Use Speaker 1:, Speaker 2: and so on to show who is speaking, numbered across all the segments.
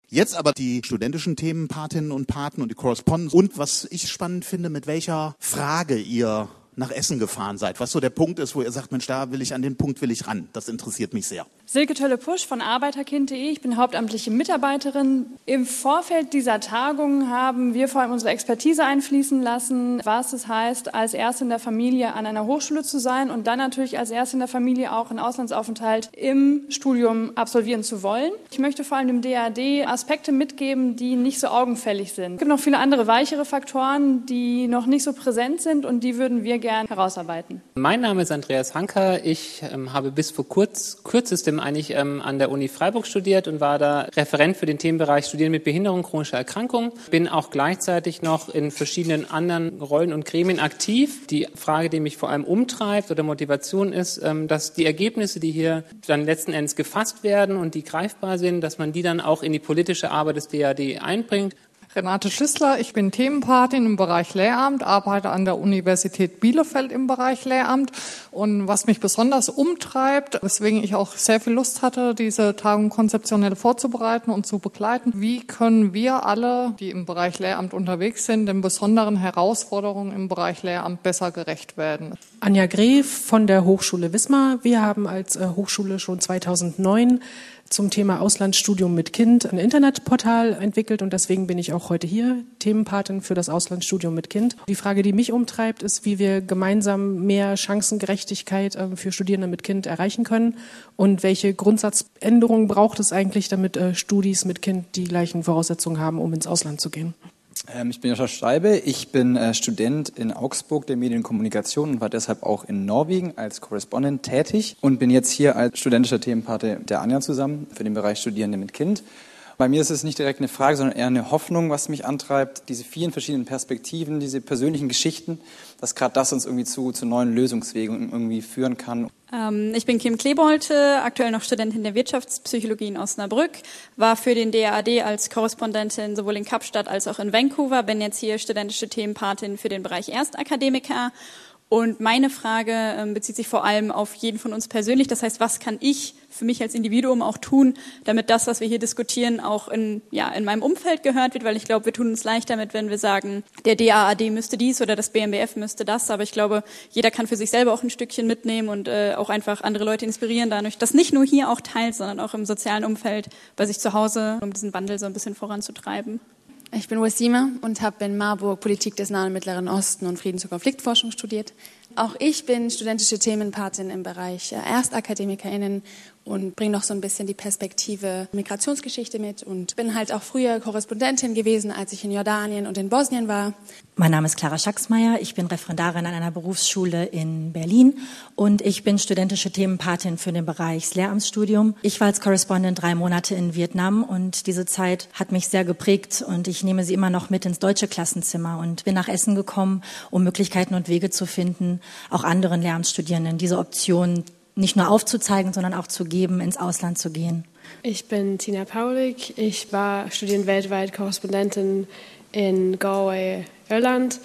Speaker 1: Jetzt aber die studentischen Themenpatinnen und Paten und die Correspondents und was ich spannend finde, mit welcher Frage ihr nach Essen gefahren seid. Was so der Punkt ist, wo ihr sagt, Mensch, an den Punkt will ich ran. Das interessiert mich sehr.
Speaker 2: Silke Tölle-Pusch von Arbeiterkind.de. Ich bin hauptamtliche Mitarbeiterin. Im Vorfeld dieser Tagung haben wir vor allem unsere Expertise einfließen lassen, was es heißt, als Erste in der Familie an einer Hochschule zu sein und dann natürlich als Erste in der Familie auch einen Auslandsaufenthalt im Studium absolvieren zu wollen. Ich möchte vor allem dem DAAD Aspekte mitgeben, die nicht so augenfällig sind. Es gibt noch viele andere weichere Faktoren, die noch nicht so präsent sind und die würden wir gerne herausarbeiten.
Speaker 3: Mein Name ist Andreas Hanker. Ich habe bis vor kürzestem eigentlich an der Uni Freiburg studiert und war da Referent für den Themenbereich Studieren mit Behinderung, chronischer Erkrankung. Bin auch gleichzeitig noch in verschiedenen anderen Rollen und Gremien aktiv. Die Frage, die mich vor allem umtreibt oder Motivation ist, dass die Ergebnisse, die hier dann letzten Endes gefasst werden und die greifbar sind, dass man die dann auch in die politische Arbeit des DAAD einbringt.
Speaker 4: Renate Schüssler, ich bin Themenpatin im Bereich Lehramt, arbeite an der Universität Bielefeld im Bereich Lehramt. Und was mich besonders umtreibt, weswegen ich auch sehr viel Lust hatte, diese Tagung konzeptionell vorzubereiten und zu begleiten, wie können wir alle, die im Bereich Lehramt unterwegs sind, den besonderen Herausforderungen im Bereich Lehramt besser gerecht werden.
Speaker 5: Anja Gref von der Hochschule Wismar. Wir haben als Hochschule schon 2009 zum Thema Auslandsstudium mit Kind ein Internetportal entwickelt und deswegen bin ich auch heute hier, Themenpatin für das Auslandsstudium mit Kind. Die Frage, die mich umtreibt, ist, wie wir gemeinsam mehr Chancengerechtigkeit für Studierende mit Kind erreichen können und welche Grundsatzänderungen braucht es eigentlich, damit Studis mit Kind die gleichen Voraussetzungen haben, um ins Ausland zu gehen.
Speaker 6: Ich bin Joscha Steibe, ich bin Student in Augsburg der Medienkommunikation und war deshalb auch in Norwegen als Correspondent tätig und bin jetzt hier als studentischer Themenpate der Anja zusammen für den Bereich Studierende mit Kind. Bei mir ist es nicht direkt eine Frage, sondern eher eine Hoffnung, was mich antreibt, diese vielen verschiedenen Perspektiven, diese persönlichen Geschichten, dass gerade das uns irgendwie zu neuen Lösungswegen irgendwie führen kann.
Speaker 7: Ich bin Kim Klebolte, aktuell noch Studentin der Wirtschaftspsychologie in Osnabrück, war für den DAAD als Korrespondentin sowohl in Kapstadt als auch in Vancouver, bin jetzt hier studentische Themenpatin für den Bereich Erstakademiker. Und meine Frage bezieht sich vor allem auf jeden von uns persönlich. Das heißt, was kann ich für mich als Individuum auch tun, damit das, was wir hier diskutieren, auch in meinem Umfeld gehört wird? Weil ich glaube, wir tun uns leicht damit, wenn wir sagen, der DAAD müsste dies oder das BMBF müsste das. Aber ich glaube, jeder kann für sich selber auch ein Stückchen mitnehmen und auch einfach andere Leute inspirieren, dadurch, dass nicht nur hier auch teilt, sondern auch im sozialen Umfeld bei sich zu Hause, um diesen Wandel so ein bisschen voranzutreiben.
Speaker 8: Ich bin Wassima und habe in Marburg Politik des Nahen und Mittleren Osten und Friedens- und Konfliktforschung studiert. Auch ich bin studentische Themenpatin im Bereich ErstakademikerInnen und bringe noch so ein bisschen die Perspektive Migrationsgeschichte mit und bin halt auch früher Korrespondentin gewesen, als ich in Jordanien und in Bosnien war.
Speaker 9: Mein Name ist Clara Schacksmeier, ich bin Referendarin an einer Berufsschule in Berlin und ich bin studentische Themenpatin für den Bereich Lehramtsstudium. Ich war als Correspondent 3 Monate in Vietnam und diese Zeit hat mich sehr geprägt und ich nehme sie immer noch mit ins deutsche Klassenzimmer und bin nach Essen gekommen, um Möglichkeiten und Wege zu finden, auch anderen Lehramtsstudierenden diese Option nicht nur aufzuzeigen, sondern auch zu geben, ins Ausland zu gehen.
Speaker 10: Ich bin Tina Paulik. Ich war studierend weltweit Korrespondentin in Galway, Irland.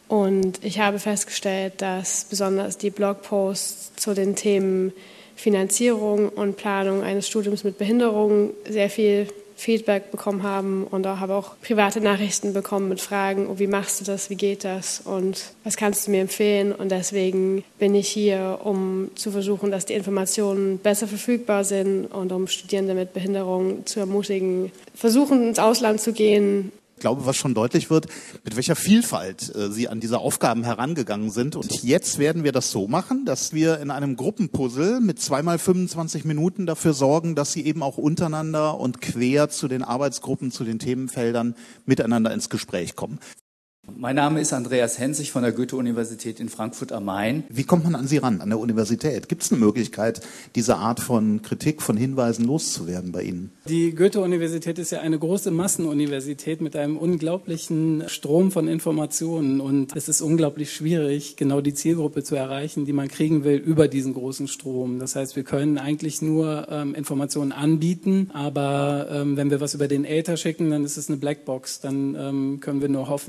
Speaker 10: Und ich habe festgestellt, dass besonders die Blogposts zu den Themen Finanzierung und Planung eines Studiums mit Behinderung sehr viel Feedback bekommen haben und habe auch private Nachrichten bekommen mit Fragen, oh, wie machst du das, wie geht das und was kannst du mir empfehlen? Und deswegen bin ich hier, um zu versuchen, dass die Informationen besser verfügbar sind und um Studierende mit Behinderung zu ermutigen, versuchen ins Ausland zu gehen.
Speaker 1: Ich glaube, was schon deutlich wird, mit welcher Vielfalt Sie an diese Aufgaben herangegangen sind. Und jetzt werden wir das so machen, dass wir in einem Gruppenpuzzle mit 2x 25 Minuten dafür sorgen, dass Sie eben auch untereinander und quer zu den Arbeitsgruppen, zu den Themenfeldern miteinander ins Gespräch kommen.
Speaker 11: Mein Name ist Andreas Hensig von der Goethe-Universität in Frankfurt am Main.
Speaker 1: Wie kommt man an Sie ran, an der Universität? Gibt es eine Möglichkeit, diese Art von Kritik, von Hinweisen loszuwerden bei Ihnen?
Speaker 12: Die Goethe-Universität ist ja eine große Massenuniversität mit einem unglaublichen Strom von Informationen und es ist unglaublich schwierig, genau die Zielgruppe zu erreichen, die man kriegen will über diesen großen Strom. Das heißt, wir können eigentlich nur Informationen anbieten, aber wenn wir was über den Äther schicken, dann ist es eine Blackbox, dann können wir nur hoffen und wir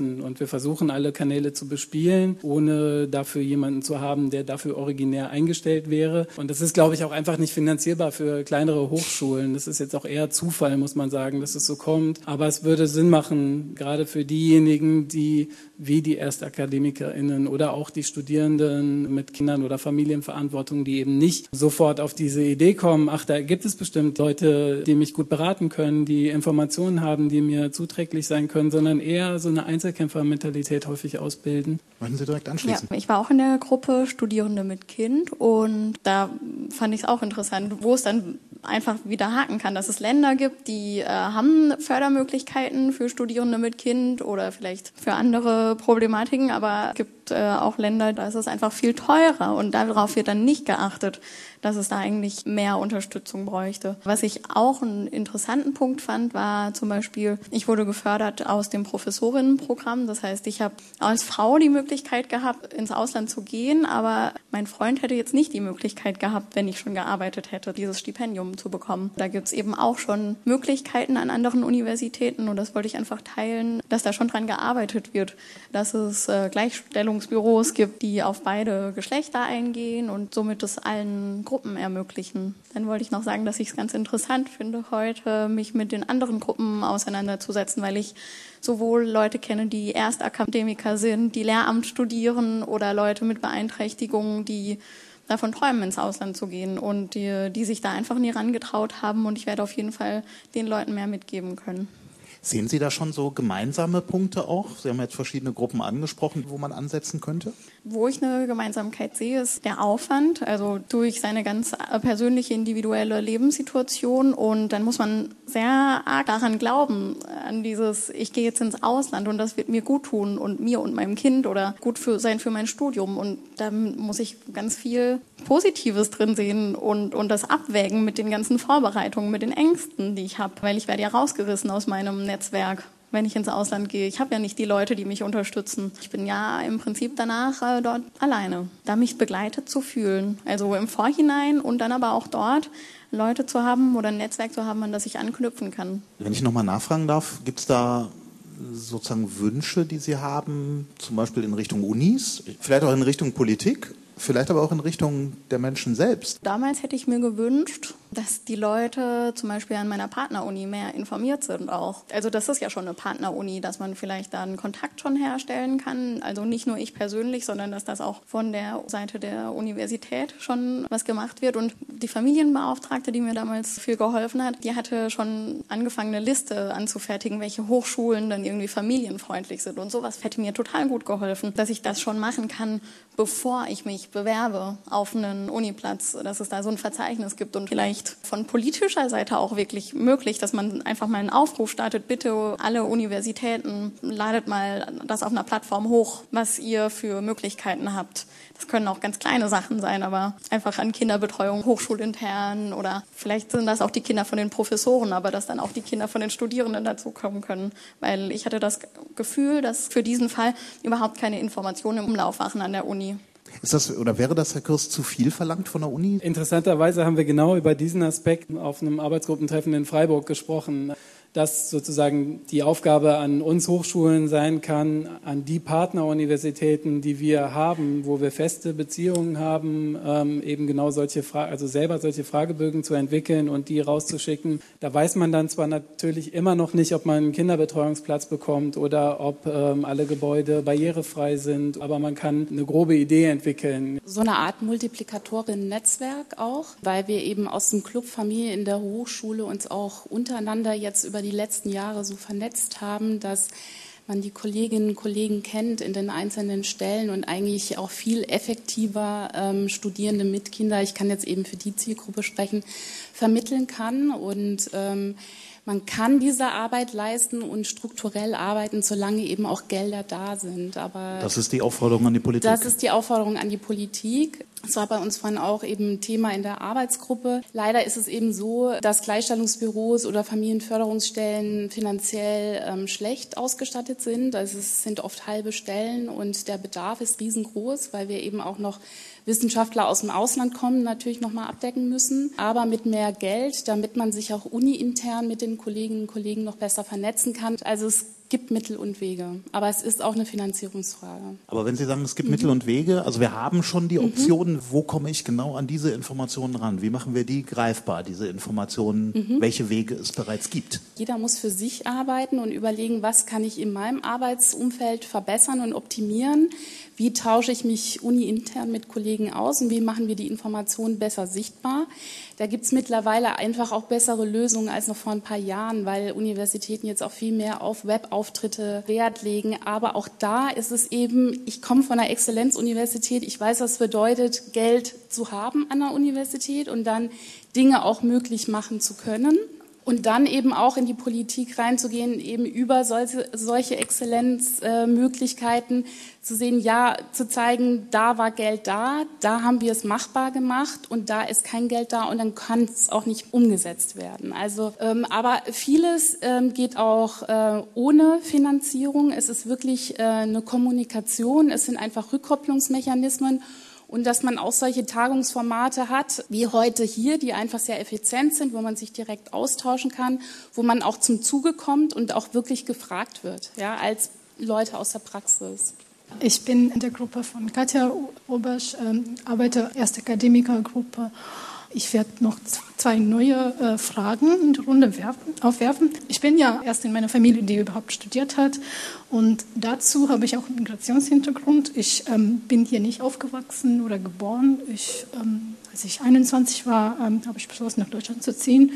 Speaker 12: versuchen, alle Kanäle zu bespielen, ohne dafür jemanden zu haben, der dafür originär eingestellt wäre. Und das ist, glaube ich, auch einfach nicht finanzierbar für kleinere Hochschulen. Das ist jetzt auch eher Zufall, muss man sagen, dass es so kommt. Aber es würde Sinn machen, gerade für diejenigen, die wie die ErstakademikerInnen oder auch die Studierenden mit Kindern oder Familienverantwortung, die eben nicht sofort auf diese Idee kommen, ach, da gibt es bestimmt Leute, die mich gut beraten können, die Informationen haben, die mir zuträglich sein können, sondern eher so eine Einzelkämpfermentalität häufig ausbilden.
Speaker 1: Wollen Sie direkt anschließen?
Speaker 7: Ja, ich war auch in der Gruppe Studierende mit Kind und da fand ich es auch interessant, wo es dann einfach wieder haken kann, dass es Länder gibt, die haben Fördermöglichkeiten für Studierende mit Kind oder vielleicht für andere Problematiken, aber es gibt auch Länder, da ist es einfach viel teurer und darauf wird dann nicht geachtet, dass es da eigentlich mehr Unterstützung bräuchte. Was ich auch einen interessanten Punkt fand, war zum Beispiel, ich wurde gefördert aus dem Professorinnenprogramm. Das heißt, ich habe als Frau die Möglichkeit gehabt, ins Ausland zu gehen, aber mein Freund hätte jetzt nicht die Möglichkeit gehabt, wenn ich schon gearbeitet hätte, dieses Stipendium zu bekommen. Da gibt es eben auch schon Möglichkeiten an anderen Universitäten und das wollte ich einfach teilen, dass da schon dran gearbeitet wird, dass es Gleichstellungsbüros gibt, die auf beide Geschlechter eingehen und somit es allen Gruppen ermöglichen. Dann wollte ich noch sagen, dass ich es ganz interessant finde, heute mich mit den anderen Gruppen auseinanderzusetzen, weil ich sowohl Leute kenne, die Erstakademiker sind, die Lehramt studieren oder Leute mit Beeinträchtigungen, die davon träumen, ins Ausland zu gehen und die sich da einfach nie rangetraut haben und ich werde auf jeden Fall den Leuten mehr mitgeben können.
Speaker 1: Sehen Sie da schon so gemeinsame Punkte auch? Sie haben jetzt verschiedene Gruppen angesprochen, wo man ansetzen könnte.
Speaker 7: Wo ich eine Gemeinsamkeit sehe, ist der Aufwand, also durch seine ganz persönliche, individuelle Lebenssituation und dann muss man sehr arg daran glauben, an dieses, ich gehe jetzt ins Ausland und das wird mir gut tun und mir und meinem Kind oder gut sein für mein Studium und da muss ich ganz viel Positives drin sehen und das abwägen mit den ganzen Vorbereitungen, mit den Ängsten, die ich habe, weil ich werde ja rausgerissen aus meinem Netzwerk, wenn ich ins Ausland gehe. Ich habe ja nicht die Leute, die mich unterstützen. Ich bin ja im Prinzip danach dort alleine, da mich begleitet zu fühlen. Also im Vorhinein und dann aber auch dort Leute zu haben oder ein Netzwerk zu haben, an das ich anknüpfen kann.
Speaker 1: Wenn ich nochmal nachfragen darf, gibt es da sozusagen Wünsche, die Sie haben, zum Beispiel in Richtung Unis, vielleicht auch in Richtung Politik? Vielleicht aber auch in Richtung der Menschen selbst.
Speaker 7: Damals hätte ich mir gewünscht, dass die Leute zum Beispiel an meiner Partneruni mehr informiert sind auch. Also das ist ja schon eine Partneruni, dass man vielleicht da einen Kontakt schon herstellen kann. Also nicht nur ich persönlich, sondern dass das auch von der Seite der Universität schon was gemacht wird. Und die Familienbeauftragte, die mir damals viel geholfen hat, die hatte schon angefangen, eine Liste anzufertigen, welche Hochschulen dann irgendwie familienfreundlich sind. Und sowas hätte mir total gut geholfen, dass ich das schon machen kann, bevor ich mich bewerbe auf einen Uniplatz, dass es da so ein Verzeichnis gibt und vielleicht von politischer Seite auch wirklich möglich, dass man einfach mal einen Aufruf startet, bitte alle Universitäten, ladet mal das auf einer Plattform hoch, was ihr für Möglichkeiten habt. Das können auch ganz kleine Sachen sein, aber einfach an Kinderbetreuung, hochschulintern oder vielleicht sind das auch die Kinder von den Professoren, aber dass dann auch die Kinder von den Studierenden dazukommen können, weil ich hatte das Gefühl, dass für diesen Fall überhaupt keine Informationen im Umlauf waren an der Uni.
Speaker 1: Ist das oder wäre das, Herr Kirst, zu viel verlangt von der Uni?
Speaker 12: Interessanterweise haben wir genau über diesen Aspekt auf einem Arbeitsgruppentreffen in Freiburg gesprochen, dass sozusagen die Aufgabe an uns Hochschulen sein kann, an die Partneruniversitäten, die wir haben, wo wir feste Beziehungen haben, eben genau solche also selber solche Fragebögen zu entwickeln und die rauszuschicken. Da weiß man dann zwar natürlich immer noch nicht, ob man einen Kinderbetreuungsplatz bekommt oder ob alle Gebäude barrierefrei sind, aber man kann eine grobe Idee entwickeln.
Speaker 13: So eine Art Multiplikatorinnen-Netzwerk auch, weil wir eben aus dem Club Familie in der Hochschule uns auch untereinander jetzt über die letzten Jahre so vernetzt haben, dass man die Kolleginnen und Kollegen kennt in den einzelnen Stellen und eigentlich auch viel effektiver Studierende mit Kindern, ich kann jetzt eben für die Zielgruppe sprechen, vermitteln kann und man kann diese Arbeit leisten und strukturell arbeiten, solange eben auch Gelder da sind. Aber
Speaker 1: das ist die Aufforderung an die Politik.
Speaker 13: Das ist die Aufforderung an die Politik. Das war bei uns vorhin auch eben Thema in der Arbeitsgruppe. Leider ist es eben so, dass Gleichstellungsbüros oder Familienförderungsstellen finanziell schlecht ausgestattet sind. Also es sind oft halbe Stellen und der Bedarf ist riesengroß, weil wir eben auch noch Wissenschaftler aus dem Ausland kommen, natürlich nochmal abdecken müssen, aber mit mehr Geld, damit man sich auch uni-intern mit den Kolleginnen und Kollegen noch besser vernetzen kann. Also es gibt Mittel und Wege, aber es ist auch eine Finanzierungsfrage.
Speaker 1: Aber wenn Sie sagen, es gibt Mittel und Wege, also wir haben schon die Optionen, wo komme ich genau an diese Informationen ran? Wie machen wir die greifbar, diese Informationen, welche Wege es bereits gibt?
Speaker 13: Jeder muss für sich arbeiten und überlegen, was kann ich in meinem Arbeitsumfeld verbessern und optimieren? Wie tausche ich mich uni-intern mit Kollegen aus und wie machen wir die Informationen besser sichtbar? Da gibt es mittlerweile einfach auch bessere Lösungen als noch vor ein paar Jahren, weil Universitäten jetzt auch viel mehr auf Webauftritte Wert legen. Aber auch da ist es eben, ich komme von einer Exzellenzuniversität, ich weiß, was es bedeutet, Geld zu haben an der Universität und dann Dinge auch möglich machen zu können. Und dann eben auch in die Politik reinzugehen, eben über solche Exzellenzmöglichkeiten zu sehen, ja, zu zeigen, da war Geld da haben wir es machbar gemacht und da ist kein Geld da und dann kann es auch nicht umgesetzt werden. Also, aber vieles geht auch ohne Finanzierung. Es ist wirklich eine Kommunikation, es sind einfach Rückkopplungsmechanismen. Und dass man auch solche Tagungsformate hat, wie heute hier, die einfach sehr effizient sind, wo man sich direkt austauschen kann, wo man auch zum Zuge kommt und auch wirklich gefragt wird, ja, als Leute aus der Praxis.
Speaker 14: Ich bin in der Gruppe von Katja Obersch, arbeite erste Akademikergruppe. Ich werde noch 2 neue Fragen in die Runde aufwerfen. Ich bin ja erst in meiner Familie, die überhaupt studiert hat. Und dazu habe ich auch einen Migrationshintergrund. Ich bin hier nicht aufgewachsen oder geboren. Als ich 21 war, habe ich beschlossen, nach Deutschland zu ziehen.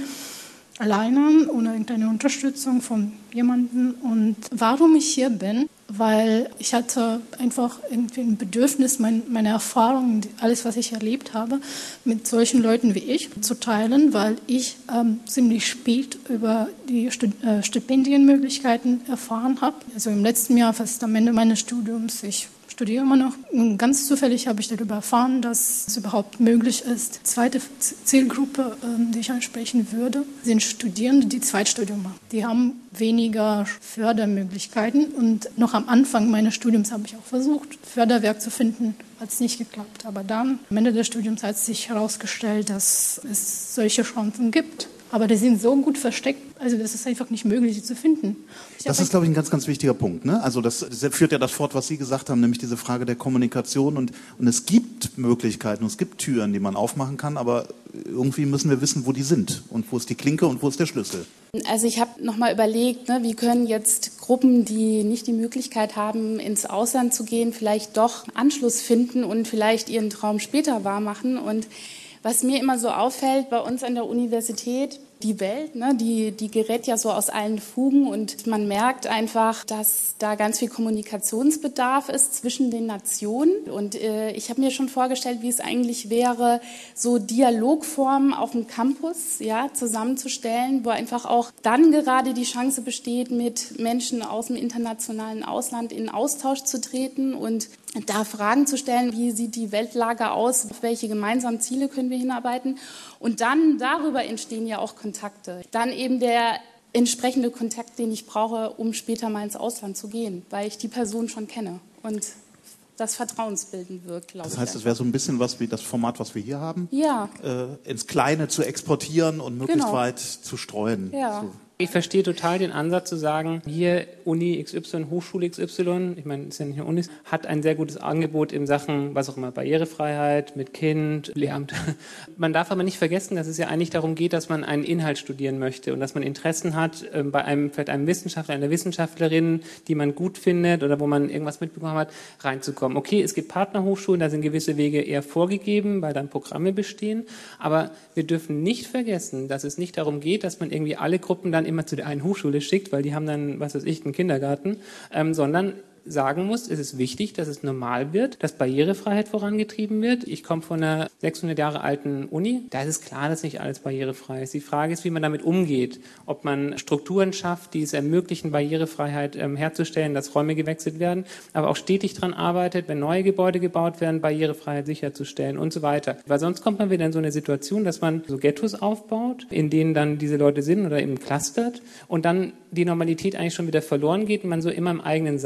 Speaker 14: Alleine, ohne irgendeine Unterstützung von jemandem. Und warum ich hier bin, weil ich hatte einfach irgendwie ein Bedürfnis, meine Erfahrungen, alles, was ich erlebt habe, mit solchen Leuten wie ich zu teilen, weil ich ziemlich spät über die Stipendienmöglichkeiten erfahren habe. Also im letzten Jahr, fast am Ende meines Studiums, ich studiere immer noch. Und ganz zufällig habe ich darüber erfahren, dass es überhaupt möglich ist. Die zweite Zielgruppe, die ich ansprechen würde, sind Studierende, die Zweitstudium machen. Die haben weniger Fördermöglichkeiten. Und noch am Anfang meines Studiums habe ich auch versucht, Förderwerk zu finden. Hat es nicht geklappt. Aber dann, am Ende des Studiums, hat sich herausgestellt, dass es solche Chancen gibt. Aber die sind so gut versteckt, also das ist einfach nicht möglich, sie zu finden.
Speaker 1: Das ist, glaube ich, ein ganz, ganz wichtiger Punkt, ne? Also das führt ja das fort, was Sie gesagt haben, nämlich diese Frage der Kommunikation. Und es gibt Möglichkeiten, es gibt Türen, die man aufmachen kann, aber irgendwie müssen wir wissen, wo die sind und wo ist die Klinke und wo ist der Schlüssel.
Speaker 13: Also ich habe nochmal überlegt, ne, wie können jetzt Gruppen, die nicht die Möglichkeit haben, ins Ausland zu gehen, vielleicht doch Anschluss finden und vielleicht ihren Traum später wahrmachen. Und was mir immer so auffällt bei uns an der Universität, die Welt, ne, die gerät ja so aus allen Fugen und man merkt einfach, dass da ganz viel Kommunikationsbedarf ist zwischen den Nationen. Und ich habe mir schon vorgestellt, wie es eigentlich wäre, so Dialogformen auf dem Campus zusammenzustellen, wo einfach auch dann gerade die Chance besteht, mit Menschen aus dem internationalen Ausland in Austausch zu treten und da Fragen zu stellen, wie sieht die Weltlage aus, auf welche gemeinsamen Ziele können wir hinarbeiten. Und dann darüber entstehen ja auch Kontakte. Dann eben der entsprechende Kontakt, den ich brauche, um später mal ins Ausland zu gehen, weil ich die Person schon kenne und das vertrauensbildend wirkt, glaube ich.
Speaker 1: Das heißt, es wäre so ein bisschen was wie das Format, was wir hier haben?
Speaker 13: Ja.
Speaker 1: Ins Kleine zu exportieren und möglichst weit zu streuen.
Speaker 13: Ja.
Speaker 1: So.
Speaker 3: Ich verstehe total den Ansatz zu sagen, hier Uni XY, Hochschule XY, ich meine, es ist ja nicht nur Unis, hat ein sehr gutes Angebot in Sachen, was auch immer, Barrierefreiheit, mit Kind, Lehramt. Man darf aber nicht vergessen, dass es ja eigentlich darum geht, dass man einen Inhalt studieren möchte und dass man Interessen hat, bei vielleicht einem Wissenschaftler, einer Wissenschaftlerin, die man gut findet oder wo man irgendwas mitbekommen hat, reinzukommen. Okay, es gibt Partnerhochschulen, da sind gewisse Wege eher vorgegeben, weil dann Programme bestehen, aber wir dürfen nicht vergessen, dass es nicht darum geht, dass man irgendwie alle Gruppen dann immer zu der einen Hochschule schickt, weil die haben dann, was weiß ich, einen Kindergarten, sondern sagen muss, es ist wichtig, dass es normal wird, dass Barrierefreiheit vorangetrieben wird. Ich komme von einer 600 Jahre alten Uni. Da ist es klar, dass nicht alles barrierefrei ist. Die Frage ist, wie man damit umgeht. Ob man Strukturen schafft, die es ermöglichen, Barrierefreiheit herzustellen, dass Räume gewechselt werden, aber auch stetig daran arbeitet, wenn neue Gebäude gebaut werden, Barrierefreiheit sicherzustellen und so weiter. Weil sonst kommt man wieder in so eine Situation, dass man so Ghettos aufbaut, in denen dann diese Leute sind oder eben clustert und dann die Normalität eigentlich schon wieder verloren geht und man so immer im eigenen Saft brät.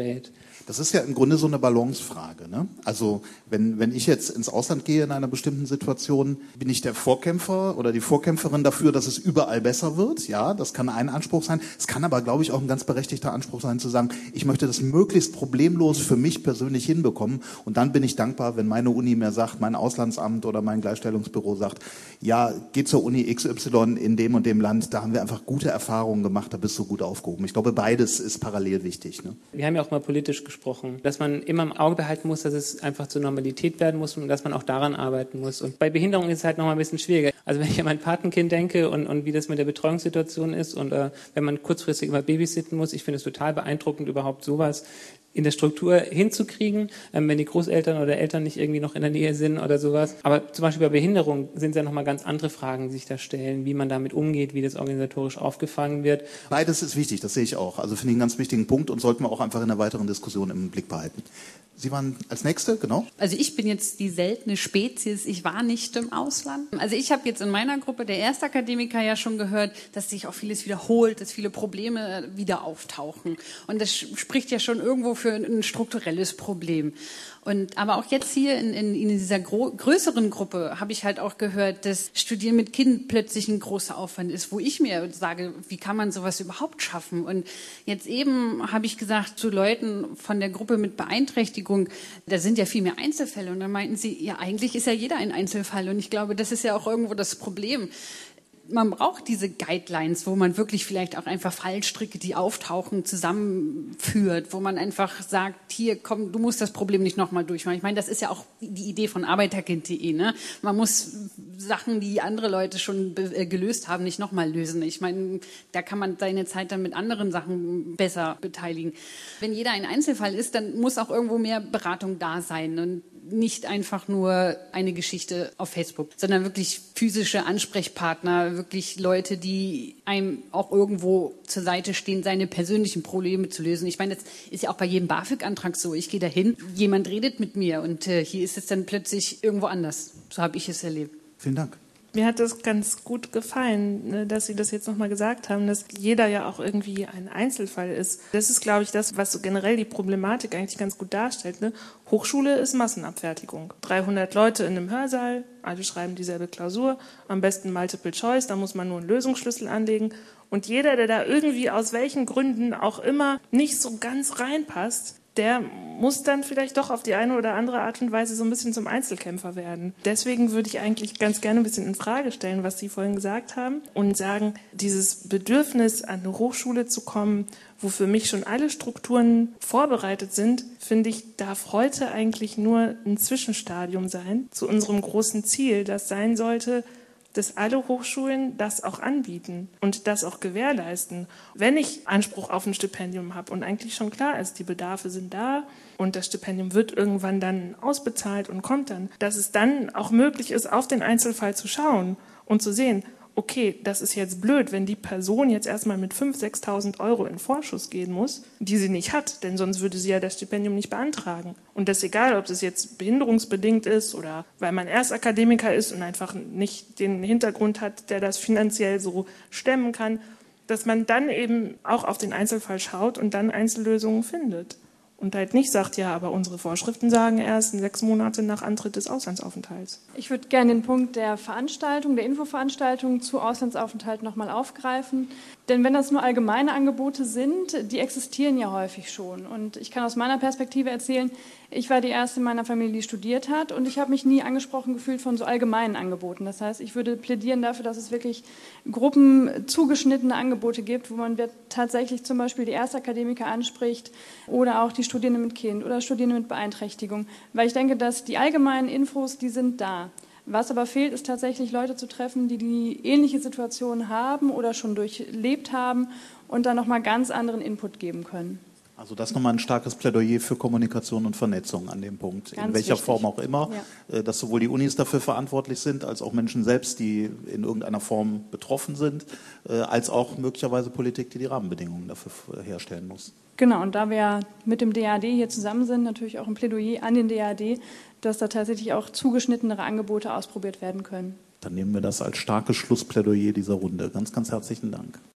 Speaker 3: gerät.
Speaker 1: Das ist ja im Grunde so eine Balancefrage, ne? Also wenn ich jetzt ins Ausland gehe in einer bestimmten Situation, bin ich der Vorkämpfer oder die Vorkämpferin dafür, dass es überall besser wird. Ja, das kann ein Anspruch sein. Es kann aber, glaube ich, auch ein ganz berechtigter Anspruch sein, zu sagen, ich möchte das möglichst problemlos für mich persönlich hinbekommen. Und dann bin ich dankbar, wenn meine Uni mir sagt, mein Auslandsamt oder mein Gleichstellungsbüro sagt, ja, geh zur Uni XY in dem und dem Land, da haben wir einfach gute Erfahrungen gemacht, da bist du gut aufgehoben. Ich glaube, beides ist parallel wichtig, ne?
Speaker 3: Wir haben ja auch mal politisch gesprochen, dass man immer im Auge behalten muss, dass es einfach zur Normalität werden muss und dass man auch daran arbeiten muss. Und bei Behinderung ist es halt noch mal ein bisschen schwieriger. Also wenn ich an mein Patenkind denke und wie das mit der Betreuungssituation ist und wenn man kurzfristig immer babysitten muss, ich finde es total beeindruckend, überhaupt sowas in der Struktur hinzukriegen, wenn die Großeltern oder Eltern nicht irgendwie noch in der Nähe sind oder sowas. Aber zum Beispiel bei Behinderung sind es ja nochmal ganz andere Fragen, die sich da stellen, wie man damit umgeht, wie das organisatorisch aufgefangen wird.
Speaker 1: Beides ist wichtig, das sehe ich auch. Also finde ich einen ganz wichtigen Punkt und sollten wir auch einfach in der weiteren Diskussion im Blick behalten. Sie waren als Nächste, genau.
Speaker 15: Also ich bin jetzt die seltene Spezies, ich war nicht im Ausland. Also ich habe jetzt in meiner Gruppe der Erstakademiker ja schon gehört, dass sich auch vieles wiederholt, dass viele Probleme wieder auftauchen. Und das spricht ja schon irgendwo für ein strukturelles Problem. Aber auch jetzt hier in dieser größeren Gruppe habe ich halt auch gehört, dass Studieren mit Kind plötzlich ein großer Aufwand ist, wo ich mir sage, wie kann man sowas überhaupt schaffen? Und jetzt eben habe ich gesagt zu Leuten von der Gruppe mit Beeinträchtigung, da sind ja viel mehr Einzelfälle. Und dann meinten sie, ja, eigentlich ist ja jeder ein Einzelfall. Und ich glaube, das ist ja auch irgendwo das Problem. Man braucht diese Guidelines, wo man wirklich vielleicht auch einfach Fallstricke, die auftauchen, zusammenführt, wo man einfach sagt, hier, komm, du musst das Problem nicht nochmal durchmachen. Ich meine, das ist ja auch die Idee von Arbeiterkind.de, ne? Man muss Sachen, die andere Leute schon gelöst haben, nicht nochmal lösen. Ich meine, da kann man seine Zeit dann mit anderen Sachen besser beteiligen. Wenn jeder ein Einzelfall ist, dann muss auch irgendwo mehr Beratung da sein und nicht einfach nur eine Geschichte auf Facebook, sondern wirklich physische Ansprechpartner, wirklich Leute, die einem auch irgendwo zur Seite stehen, seine persönlichen Probleme zu lösen. Ich meine, das ist ja auch bei jedem BAföG-Antrag so. Ich gehe dahin, jemand redet mit mir und hier ist es dann plötzlich irgendwo anders. So habe ich es erlebt.
Speaker 1: Vielen Dank.
Speaker 16: Mir hat das ganz gut gefallen, dass Sie das jetzt nochmal gesagt haben, dass jeder ja auch irgendwie ein Einzelfall ist. Das ist, glaube ich, das, was so generell die Problematik eigentlich ganz gut darstellt. Ne? Hochschule ist Massenabfertigung. 300 Leute in einem Hörsaal, alle schreiben dieselbe Klausur, am besten Multiple Choice, da muss man nur einen Lösungsschlüssel anlegen. Und jeder, der da irgendwie aus welchen Gründen auch immer nicht so ganz reinpasst, der muss dann vielleicht doch auf die eine oder andere Art und Weise so ein bisschen zum Einzelkämpfer werden. Deswegen würde ich eigentlich ganz gerne ein bisschen in Frage stellen, was Sie vorhin gesagt haben und sagen, dieses Bedürfnis, an eine Hochschule zu kommen, wo für mich schon alle Strukturen vorbereitet sind, finde ich, darf heute eigentlich nur ein Zwischenstadium sein zu unserem großen Ziel, das sein sollte, dass alle Hochschulen das auch anbieten und das auch gewährleisten. Wenn ich Anspruch auf ein Stipendium habe und eigentlich schon klar ist, die Bedarfe sind da und das Stipendium wird irgendwann dann ausbezahlt und kommt dann, dass es dann auch möglich ist, auf den Einzelfall zu schauen und zu sehen, okay, das ist jetzt blöd, wenn die Person jetzt erstmal mit 5.000, 6.000 Euro in Vorschuss gehen muss, die sie nicht hat, denn sonst würde sie ja das Stipendium nicht beantragen. Und das ist egal, ob es jetzt behinderungsbedingt ist oder weil man Erstakademiker ist und einfach nicht den Hintergrund hat, der das finanziell so stemmen kann, dass man dann eben auch auf den Einzelfall schaut und dann Einzellösungen findet. Und halt nicht sagt, ja, aber unsere Vorschriften sagen erst 6 Monate nach Antritt des Auslandsaufenthalts.
Speaker 2: Ich würde gerne den Punkt der Veranstaltung, der Infoveranstaltung zu Auslandsaufenthalt nochmal aufgreifen. Denn wenn das nur allgemeine Angebote sind, die existieren ja häufig schon. Und ich kann aus meiner Perspektive erzählen, ich war die Erste in meiner Familie, die studiert hat und ich habe mich nie angesprochen gefühlt von so allgemeinen Angeboten. Das heißt, ich würde plädieren dafür, dass es wirklich gruppenzugeschnittene Angebote gibt, wo man tatsächlich zum Beispiel die Erstakademiker anspricht oder auch die Studierenden mit Kind oder Studierende mit Beeinträchtigung. Weil ich denke, dass die allgemeinen Infos, die sind da. Was aber fehlt, ist tatsächlich Leute zu treffen, die ähnliche Situationen haben oder schon durchlebt haben und dann nochmal ganz anderen Input geben können.
Speaker 1: Also das ist nochmal ein starkes Plädoyer für Kommunikation und Vernetzung an dem Punkt, in welcher wichtig. Form auch immer, ja. Dass sowohl die Unis dafür verantwortlich sind, als auch Menschen selbst, die in irgendeiner Form betroffen sind, als auch möglicherweise Politik, die die Rahmenbedingungen dafür herstellen muss.
Speaker 2: Genau, und da wir mit dem DAAD hier zusammen sind, natürlich auch ein Plädoyer an den DAAD, dass da tatsächlich auch zugeschnittenere Angebote ausprobiert werden können.
Speaker 1: Dann nehmen wir das als starkes Schlussplädoyer dieser Runde. Ganz, ganz herzlichen Dank.